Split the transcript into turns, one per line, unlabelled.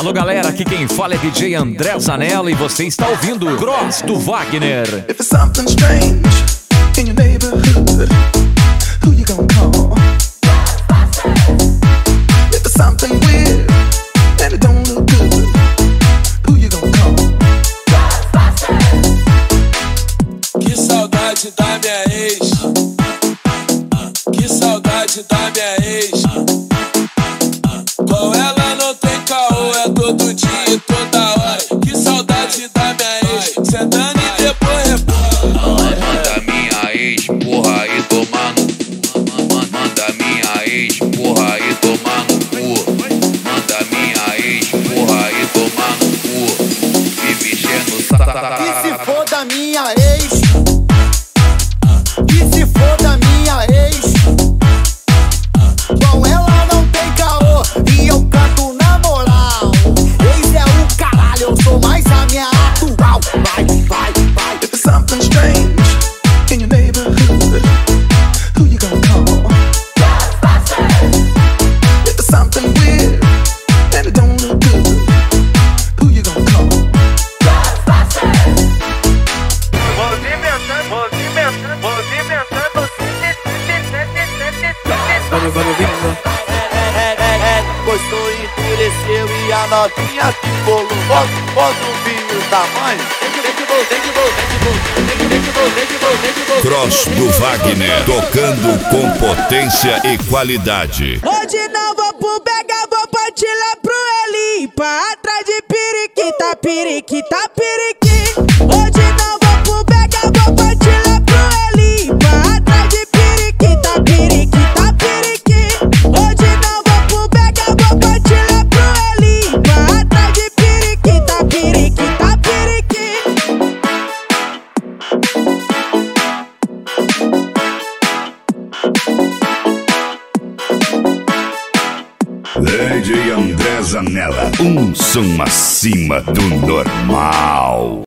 Alô galera, aqui quem fala é DJ André Zanella e você está ouvindo Cross do Wagner.
If it's something strange in your neighborhood, who you gonna call? If it's something weird and it don't look good, who you gonna call?
Que saudade da minha ex. Que saudade da minha ex. Com ela não tem caô, é todo dia e toda hora. Que saudade da minha ex. Sentando e depois rebola.
Manda minha ex, porra, e tomar no cu. Manda minha ex, porra, e tomar no cu. Manda minha ex, porra, e tomar no cu. Me mexendo no saco.
Que se for da minha ex. Que se for da minha ex. Com ela não tem caô e eu canto na moral. Ex é o caralho, eu sou mais a minha atual. Vai, vai, vai.
If it's something strange in your neighborhood, who you gonna call? If it's something weird and it don't look good, who you gonna call?
Gostou, endureceu e a novinha que bolou. Bota o vinho tamanho.
Cross do Wagner, tocando com potência e qualidade.
Hoje não vou pro Bega, vou partir lá pro Elipa. Atrás de periquita, periquita, periqui. Hoje não vou pro Bega, vou partir lá pro Elipa. Atrás de periquita, periquita, periqui. Hoje não vou pro Bega, vou partir lá pro Elipa. Atrás de periquita, periquita, periqui.
DJ André Zanella, um som acima do normal.